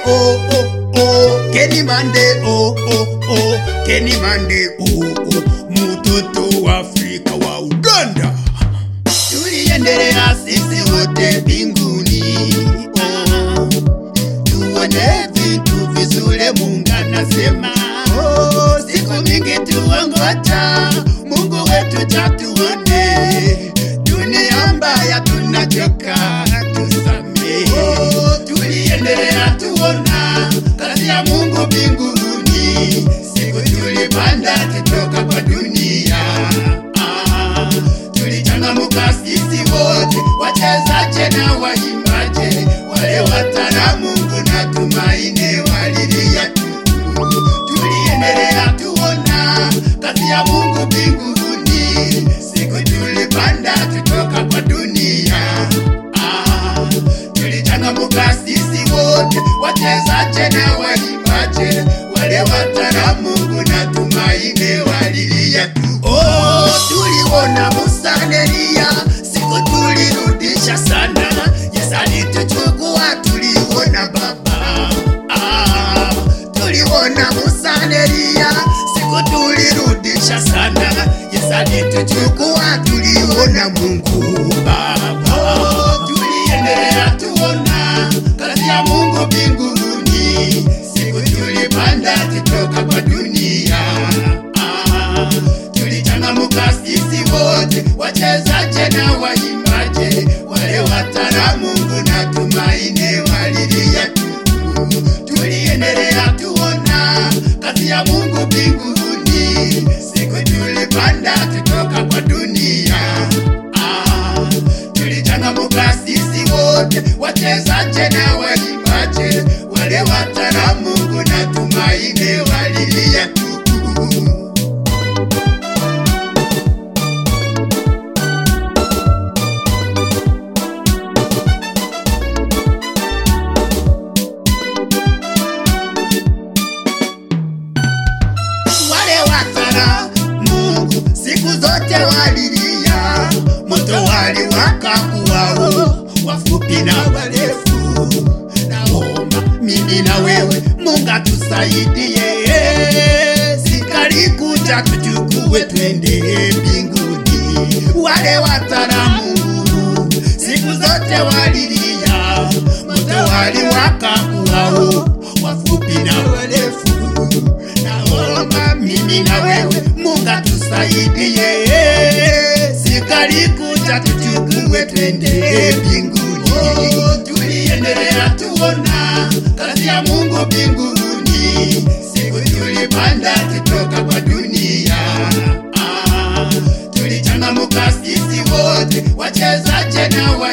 oh oh oh, Kenny Monday, oh oh oh, Kenny Monday, oh oh, mtoto wa Afrika wa Uganda. Tuliendelea sisi wote mbinguni, oh, tuone vitu vizuri Mungu anasema. Oh, siku mingi tuongoja Mungu wetu tatuone, dunia mbaya tunachoka tusamehe. Oh, tuliendelea tuona kazi ya Mungu mbinguni, siku tulipanda tutoka kwa dunia. Tulichangamuka sisi wote, wachezaji na waimbaji, wale watara Mungu na tumaini walilia tu. Tuliendelea tuona kazi ya Mungu mbinguni, siku tulipanda tutoka kwa dunia. Tulichangamuka sisi wote, wachezaji na waimbaji, wale watara Mungu na tumaini walilia tu. Oh, tuliona Musa na Elia, siku tulirudisha sana. Yesu alituchukua, tuliona Baba. Tuliona Musa na Elia, siku tulirudisha sana. Yesu alituchukua, tuliona Mungu Baba. Oh, tuliendelea tuona kazi ya Mungu mbinguni, siku tulipanda tutoka kwa dunia. Tulichangamuka sisi wote, wachezaji na waimbaji, wale watara Mungu na tumaini walilia tu. Tuliendelea tuona kazi ya Mungu mbinguni, siku tulipanda tutoka kwa dunia. Tulichangamuka sisi wote, wachezaji na waimbaji, wale watara Mungu na tumaini walilia tu. Mungu siku zote walilia, moto waliwaka kuwao, wafupi na warefu. Naomba mimi na wewe Mungu atusaidie, sikali kuja tuchukue twende mbinguni. Wale watara Mungu siku zote walilia, moto waliwaka kuwao, wafupi na warefu. Naomba mimi na wewe Mungu atusaidie, sikali kuja tuchukue twende mbinguni. Oh, tuliendelea tuona kazi ya Mungu mbinguni, siku tulipanda tutoka kwa dunia. Tulichangamuka sisi wote, wachezaji na